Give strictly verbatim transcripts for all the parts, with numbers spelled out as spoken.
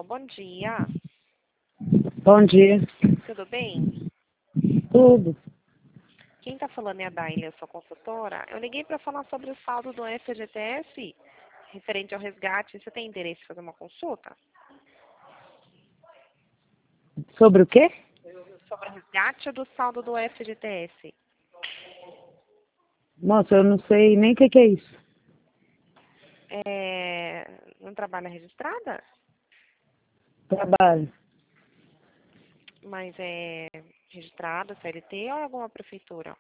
bom dia. Bom dia. Tudo bem? Tudo. Quem está falando é a Daília, eu sou consultora. Eu liguei para falar sobre o saldo do F G T S, referente ao resgate. Você tem interesse em fazer uma consulta? Sobre o quê? Sobre o resgate do saldo do F G T S. Moça, eu não sei nem o que, que é isso. É... Não trabalha registrada? Trabalho. Mas é registrada, C L T ou é alguma prefeitura?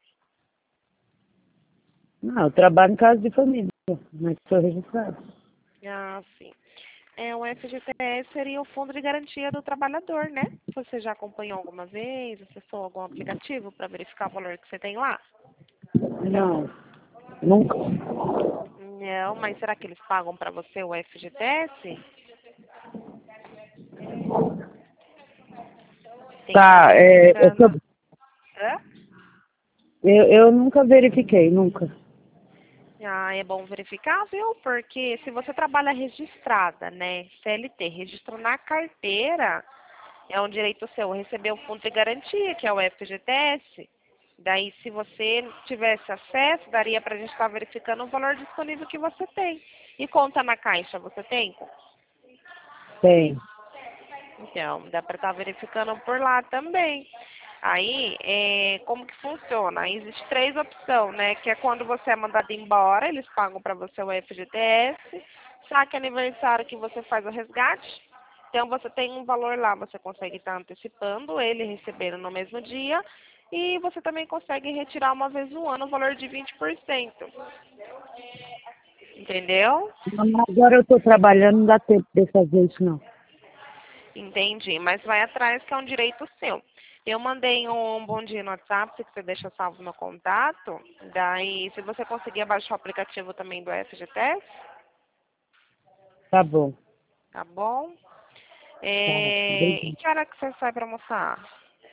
Não, eu trabalho em casa de família, mas sou registrado. Ah, sim. É, o F G T S seria o Fundo de Garantia do Trabalhador, né? Você já acompanhou alguma vez, acessou algum aplicativo para verificar o valor que você tem lá? Não, nunca. Não, mas será que eles pagam para você o F G T S? Tem que estar Tá, é, eu, verificando. tô- Hã? eu, eu nunca verifiquei, nunca. Ah, é bom verificar, viu? Porque se você trabalha registrada, né, C L T, registrou na carteira, é um direito seu receber o fundo de garantia, que é o F G T S. Daí, se você tivesse acesso, daria para a gente estar verificando o valor disponível que você tem. E conta na caixa, você tem? Tem. Então, dá para estar verificando por lá também. Aí, é, como que funciona? Aí existe três opções, né? Que é quando você é mandado embora, eles pagam para você o F G T S. Saque aniversário que você faz o resgate. Então, você tem um valor lá, você consegue estar antecipando ele, recebendo no mesmo dia. E você também consegue retirar uma vez no ano o valor de vinte por cento. Entendeu? Agora eu estou trabalhando, não dá tempo de fazer isso, não. Entendi, mas vai atrás que é um direito seu. Eu mandei um bom dia no WhatsApp, se você deixa salvo no contato. Daí, se você conseguir baixar o aplicativo também do F G T S, Tá bom. tá bom? Tá, É, e obrigada. que hora que você sai para almoçar?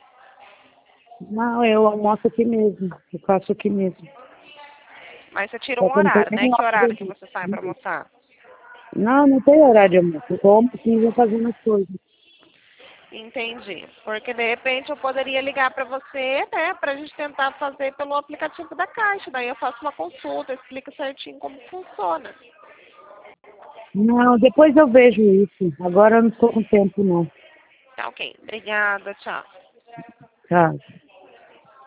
Não, eu almoço aqui mesmo. Eu faço aqui mesmo. Mas você tira Só um que eu não tenho horário, né? nem Que hora de horário que você sai para almoço. almoçar? Não, não tem horário de almoço. Eu como aqui e vou fazendo as coisas. Entendi. Porque de repente eu poderia ligar para você, né? Para a gente tentar fazer pelo aplicativo da Caixa. Daí eu faço uma consulta, explico certinho como funciona. Não, depois eu vejo isso. Agora eu não estou com tempo, não. Tá ok. Obrigada, tchau. Tá.